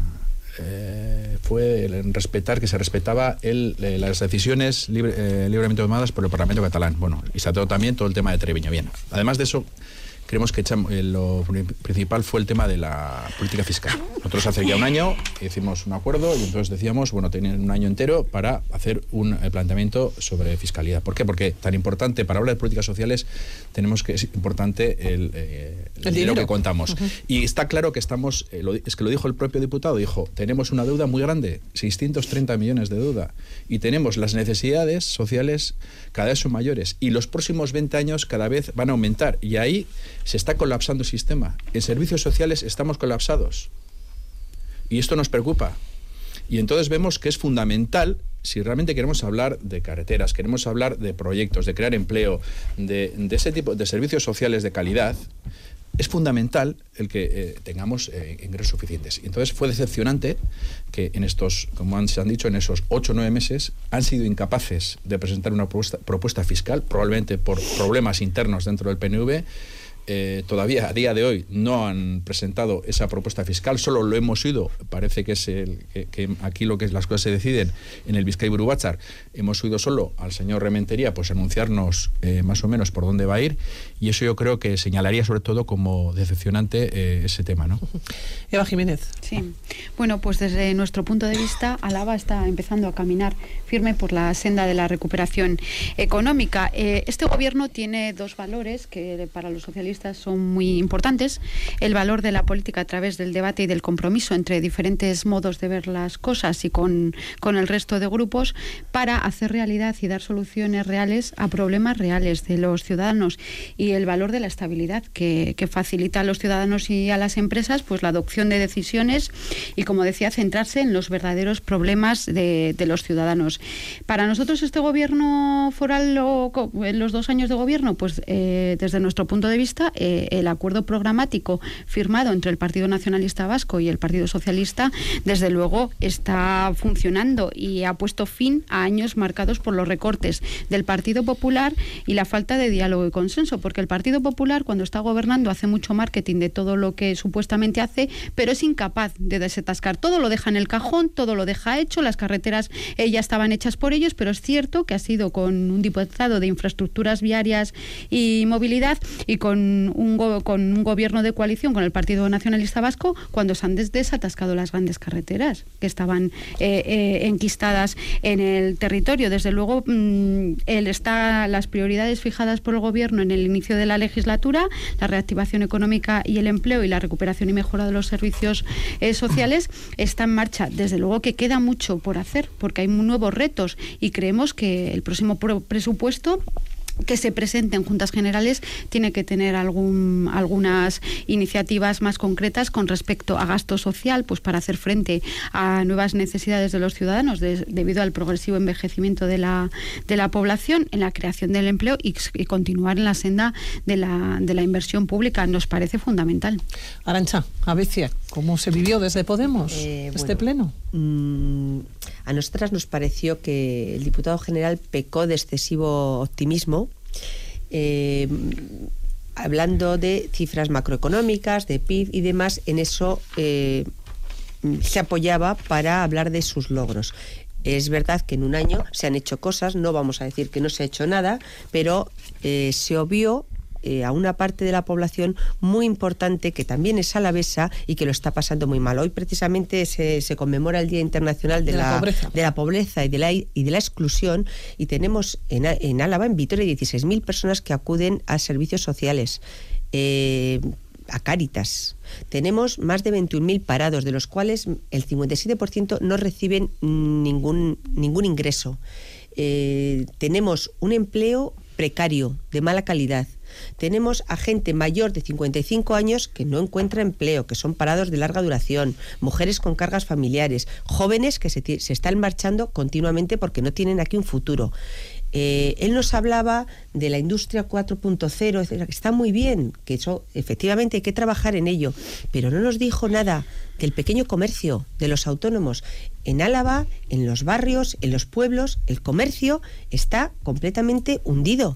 eh, fue el respetar que se respetaba el, eh, las decisiones libre, eh, libremente tomadas por el Parlamento catalán. Bueno, y se trató también todo el tema de Treviño. Bien, además de eso, creemos que echamos, eh, lo principal fue el tema de la política fiscal. Nosotros hace ya un año hicimos un acuerdo y entonces decíamos, bueno, tenían un año entero para hacer un eh, planteamiento sobre fiscalidad. ¿Por qué? Porque tan importante, para hablar de políticas sociales, tenemos que es importante el, eh, el, el dinero que contamos. Uh-huh. Y está claro que estamos, eh, lo, es que lo dijo el propio diputado, dijo, tenemos una deuda muy grande, seiscientos treinta millones de deuda, y tenemos las necesidades sociales cada vez son mayores, y los próximos veinte años cada vez van a aumentar, y ahí se está colapsando el sistema. En servicios sociales estamos colapsados. Y esto nos preocupa. Y entonces vemos que es fundamental, si realmente queremos hablar de carreteras, queremos hablar de proyectos, de crear empleo, de, de ese tipo de servicios sociales de calidad, es fundamental el que eh, tengamos eh, ingresos suficientes. Y entonces fue decepcionante que en estos, como han, se han dicho, en esos ocho o nueve meses han sido incapaces de presentar una propuesta, propuesta fiscal, probablemente por problemas internos dentro del P N V. Eh, todavía a día de hoy no han presentado esa propuesta fiscal, solo lo hemos oído, parece que es el, que, que aquí lo que es, las cosas se deciden en el Bizkaiburu Batzar, hemos oído solo al señor Rementería pues anunciarnos eh, más o menos por dónde va a ir, y eso yo creo que señalaría sobre todo como decepcionante eh, ese tema, ¿no? Eva Jiménez. Sí, bueno, pues desde nuestro punto de vista, Álava está empezando a caminar firme por la senda de la recuperación económica. Eh, este gobierno tiene dos valores que para los socialistas son muy importantes: el valor de la política a través del debate y del compromiso entre diferentes modos de ver las cosas y con, con el resto de grupos para hacer realidad y dar soluciones reales a problemas reales de los ciudadanos, y el valor de la estabilidad que, que facilita a los ciudadanos y a las empresas pues la adopción de decisiones y, como decía, centrarse en los verdaderos problemas de, de los ciudadanos. Para nosotros este gobierno foral, o, en los dos años de gobierno, pues eh, desde nuestro punto de vista Eh, el acuerdo programático firmado entre el Partido Nacionalista Vasco y el Partido Socialista desde luego está funcionando y ha puesto fin a años marcados por los recortes del Partido Popular y la falta de diálogo y consenso, porque el Partido Popular, cuando está gobernando, hace mucho marketing de todo lo que supuestamente hace, pero es incapaz de desatascar. Todo lo deja en el cajón, todo lo deja hecho, las carreteras eh, ya estaban hechas por ellos, pero es cierto que ha sido con un diputado de infraestructuras viarias y movilidad y con Un go- con un gobierno de coalición con el Partido Nacionalista Vasco cuando se han des- desatascado las grandes carreteras que estaban eh, eh, enquistadas en el territorio. Desde luego, mmm, él está, las prioridades fijadas por el gobierno en el inicio de la legislatura, la reactivación económica y el empleo y la recuperación y mejora de los servicios eh, sociales, está en marcha. Desde luego que queda mucho por hacer porque hay nuevos retos y creemos que el próximo pro- presupuesto que se presente en Juntas Generales tiene que tener algún, algunas iniciativas más concretas con respecto a gasto social, pues para hacer frente a nuevas necesidades de los ciudadanos de, debido al progresivo envejecimiento de la, de la población, en la creación del empleo y, y continuar en la senda de la, de la inversión pública. Nos parece fundamental. Arantxa, Abecia, ¿cómo se vivió desde Podemos eh, este bueno, pleno? Mmm, a nosotras nos pareció que el diputado general pecó de excesivo optimismo, eh, hablando de cifras macroeconómicas, de P I B y demás. En eso eh, se apoyaba para hablar de sus logros. Es verdad que en un año se han hecho cosas, no vamos a decir que no se ha hecho nada, pero eh, se obvió Eh, a una parte de la población muy importante que también es alavesa y que lo está pasando muy mal. Hoy precisamente se, se conmemora el Día Internacional de, de, la, la pobreza. de la pobreza y de la, y de la exclusión, y tenemos en, en Álava, en Vitoria, dieciséis mil personas que acuden a servicios sociales. Eh, a Cáritas. Tenemos más de veintiún mil parados, de los cuales el cincuenta y siete por ciento no reciben ningún, ningún ingreso. Eh, tenemos un empleo precario, de mala calidad. Tenemos a gente mayor de cincuenta y cinco años que no encuentra empleo, que son parados de larga duración, mujeres con cargas familiares, jóvenes que se, se están marchando continuamente porque no tienen aquí un futuro. Eh, él nos hablaba de la industria cuatro punto cero, etcétera, que está muy bien, que eso efectivamente hay que trabajar en ello, pero no nos dijo nada del pequeño comercio, de los autónomos. En Álava, en los barrios, en los pueblos, el comercio está completamente hundido.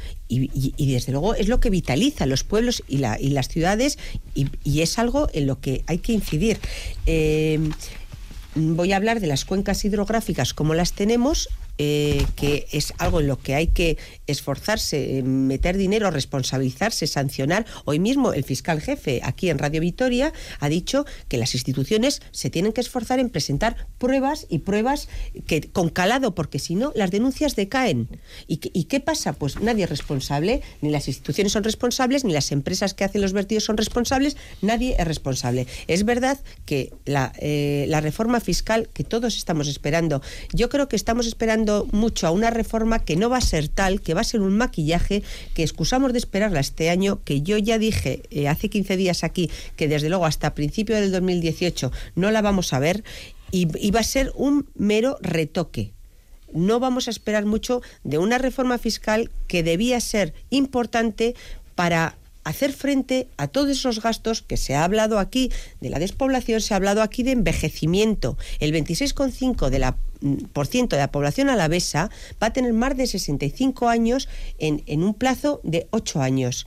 Y, y, y desde luego es lo que vitaliza los pueblos y, la, y las ciudades, y, y es algo en lo que hay que incidir. Eh, voy a hablar de las cuencas hidrográficas como las tenemos, eh, que es algo en lo que hay que esforzarse, meter dinero, responsabilizarse, sancionar. Hoy mismo el fiscal jefe aquí en Radio Vitoria ha dicho que las instituciones se tienen que esforzar en presentar pruebas y pruebas que, con calado, porque si no las denuncias decaen. ¿Y, y qué pasa? Pues nadie es responsable, ni las instituciones son responsables, ni las empresas que hacen los vertidos son responsables, nadie es responsable. Es verdad que la, eh, la reforma fiscal que todos estamos esperando, yo creo que estamos esperando mucho a una reforma que no va a ser tal, que va a ser un maquillaje, que excusamos de esperarla este año, que yo ya dije eh, hace quince días aquí que desde luego hasta principio del dos mil dieciocho no la vamos a ver, y, y va a ser un mero retoque. No vamos a esperar mucho de una reforma fiscal que debía ser importante para hacer frente a todos esos gastos que se ha hablado aquí de la despoblación, se ha hablado aquí de envejecimiento. El veintiséis coma cinco de la por ciento de la población alavesa va a tener más de sesenta y cinco años en, en un plazo de ocho años.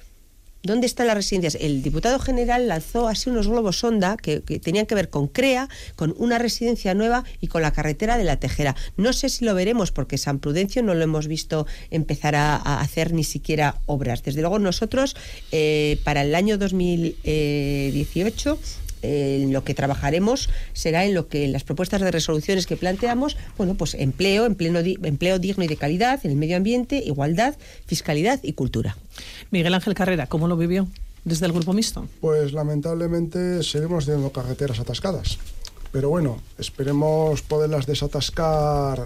¿Dónde están las residencias? El diputado general lanzó así unos globos sonda que, que tenían que ver con CREA, con una residencia nueva y con la carretera de la Tejera. No sé si lo veremos porque San Prudencio no lo hemos visto empezar a, a hacer ni siquiera obras. Desde luego nosotros eh, para el año dos mil dieciocho en eh, lo que trabajaremos será en lo que en las propuestas de resoluciones que planteamos, bueno, pues empleo, empleo, empleo digno y de calidad, en el medio ambiente, igualdad, fiscalidad y cultura. Miguel Ángel Carrera, ¿cómo lo vivió desde el Grupo Mixto? Pues lamentablemente seguimos teniendo carreteras atascadas. Pero bueno, esperemos poderlas desatascar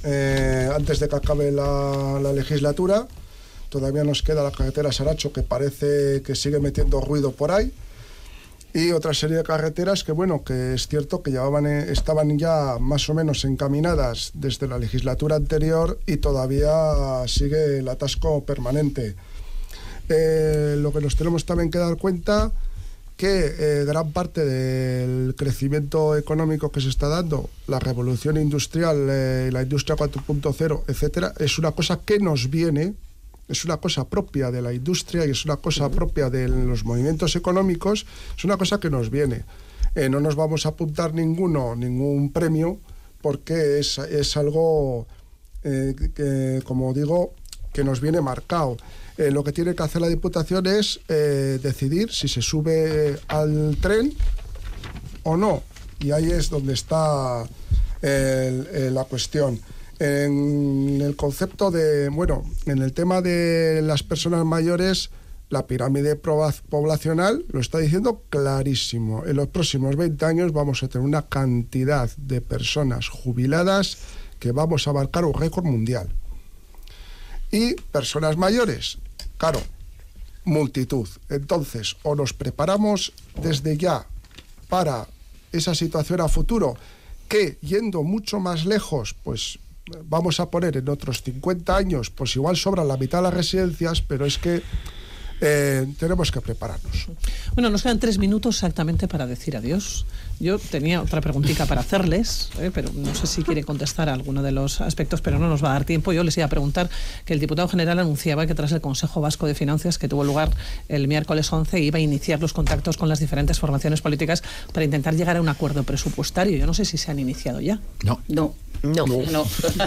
eh, antes de que acabe la, la legislatura. Todavía nos queda la carretera Saracho, que parece que sigue metiendo ruido por ahí. Y otra serie de carreteras que, bueno, que es cierto que llevaban, estaban ya más o menos encaminadas desde la legislatura anterior y todavía sigue el atasco permanente. Eh, lo que nos tenemos también que dar cuenta que eh, gran parte del crecimiento económico que se está dando, la revolución industrial, eh, la industria cuatro punto cero, etcétera, es una cosa que nos viene, es una cosa propia de la industria y es una cosa propia de los movimientos económicos, es una cosa que nos viene. Eh, no nos vamos a apuntar ninguno, ningún premio, porque es, es algo, eh, que, como digo, que nos viene marcado. Eh, lo que tiene que hacer la Diputación es eh, decidir si se sube al tren o no. Y ahí es donde está el, el, la cuestión. En el concepto de, bueno, en el tema de las personas mayores, la pirámide poblacional lo está diciendo clarísimo. En los próximos veinte años vamos a tener una cantidad de personas jubiladas que vamos a abarcar un récord mundial. Y personas mayores, claro, multitud. Entonces, o nos preparamos desde ya para esa situación a futuro, que yendo mucho más lejos, pues vamos a poner en otros cincuenta años, pues igual sobran la mitad de las residencias, pero es que eh, tenemos que prepararnos. Bueno, nos quedan tres minutos exactamente para decir adiós. Yo tenía otra preguntita para hacerles, eh, pero no sé si quiere contestar a alguno de los aspectos, pero no nos va a dar tiempo. Yo les iba a preguntar que el diputado general anunciaba que tras el Consejo Vasco de Finanzas, que tuvo lugar el miércoles once, iba a iniciar los contactos con las diferentes formaciones políticas para intentar llegar a un acuerdo presupuestario. Yo no sé si se han iniciado ya. No. No. No. No.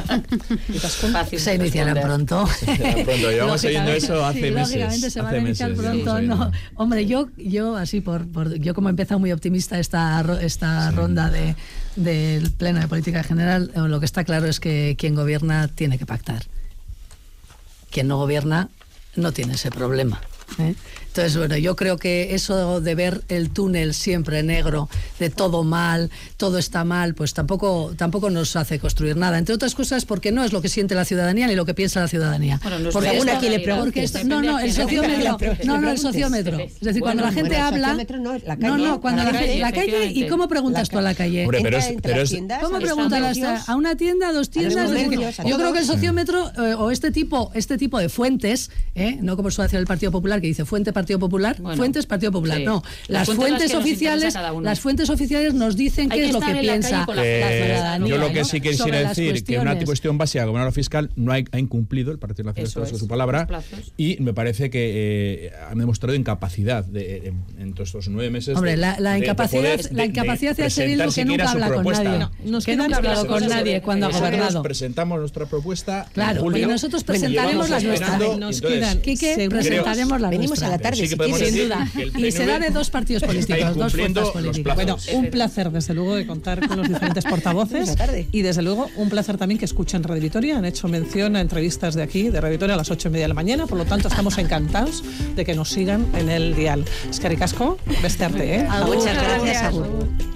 Se iniciarán pronto. Se iniciarán pronto. Llevamos oyendo eso hace sí, meses. Lógicamente se van a iniciar meses, pronto. No. Hombre, yo, yo así por, por yo como he empezado muy optimista esta, esta sí. ronda de del Pleno de Política General, lo que está claro es que quien gobierna tiene que pactar. Quien no gobierna no tiene ese problema. ¿eh? Entonces, bueno, yo creo que eso de ver el túnel siempre negro, de todo mal, todo está mal, pues tampoco tampoco nos hace construir nada. Entre otras cosas, porque no es lo que siente la ciudadanía ni lo que piensa la ciudadanía. Bueno, no porque es esto, aquí le porque esto, no, no, el sociómetro, no, no, el sociómetro. Es decir, cuando la gente habla, no, la calle, no, no, cuando la, la calle, calle, la calle, ¿y cómo preguntas tú a la calle? Hombre, pero Entra es, entre pero las es, tiendas, ¿Cómo a los preguntas comercios, a una tienda, a dos tiendas? a los Es decir, comercios, a yo creo todos. que el sociómetro eh, o este tipo, este tipo de fuentes, eh, no como suele hacer el Partido Popular que dice fuente Partido Popular, Bueno, fuentes Partido Popular, sí. no, Las las fuentes fuentes las que nos oficiales, interesa cada uno. las fuentes oficiales nos dicen Hay qué que es lo estar que en la calle piensa con la- Eh, la ciudadanía, yo lo ¿no? que sí quisiera Sobre las decir que una cuestiones. cuestión básica como era lo fiscal no ha, ha incumplido el Partido Nacionalista Eso Vasco es, su palabra los plazos. y me parece que eh, ha demostrado incapacidad de, en, en todos estos nueve meses. Hombre, de- la, la de- de incapacidad, poder- la de- incapacidad de de hacer lo presentar que siquiera nunca su habla con propuesta. nadie. No, nos que quedan nunca ha hablado las con cosas nadie sobre- cuando ha Nosotros gobernado. presentamos nuestra propuesta en Claro, julio, y nosotros y presentaremos llevamos las nuestras. esperando, Nos y entonces, quedan- Quique, Seguro. presentaremos la Venimos nuestra. a la tarde, sí que si podemos quieres. Sin decir duda. que el Y P N V será de dos partidos está políticos, dos incumpliendo fuerzas los políticas. Bueno, plazos. un placer, desde luego, de contar con los diferentes portavoces. Buena tarde. Y desde luego, un placer también que escuchen Radio Vitoria. Han hecho mención a entrevistas de aquí, de Radio Vitoria, a las ocho y media de la mañana. Por lo tanto, estamos encantados de que nos sigan en el dial. Es que ricasco, beste arte, ¿eh? Muchas Agur. gracias, Agur.